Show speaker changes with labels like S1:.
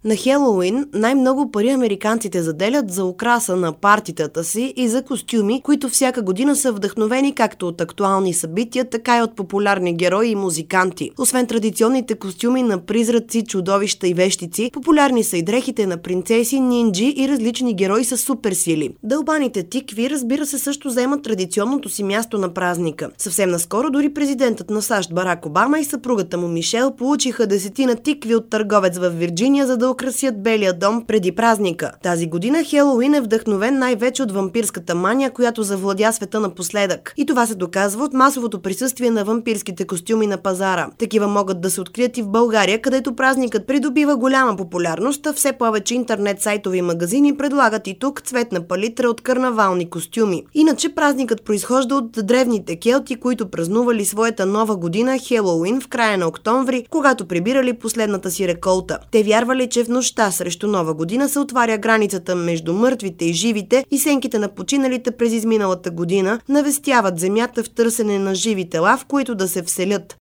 S1: На Хелоуин най-много пари американците заделят за украса на партитата си и за костюми, които всяка година са вдъхновени както от актуални събития, така и от популярни герои и музиканти. Освен традиционните костюми на призраци, чудовища и вещици, популярни са и дрехите на принцеси, нинджи и различни герои с суперсили. Дълбаните тикви, разбира се, също заемат традиционното си място на празника. Съвсем наскоро дори президентът на САЩ Барак Обама и съпругата му Мишел получиха 10 тикви от търговец в Вирджиния, за да украсят Белия дом преди празника. Тази година Хелоуин е вдъхновен най-вече от вампирската мания, която завладя света напоследък. И това се доказва от масовото присъствие на вампирските костюми на пазара. Такива могат да се открият и в България, където празникът придобива голяма популярност, а все повече интернет сайтови и магазини предлагат и тук цветна палитра от карнавални костюми. Иначе празникът произхожда от древните келти, които празнували своята нова година Хелоуин в края на октомври, когато прибирали последната си реколта. Те вярвали, че в нощта срещу Нова година се отваря границата между мъртвите и живите и сенките на починалите през изминалата година навестяват земята в търсене на живи тела, в които да се вселят.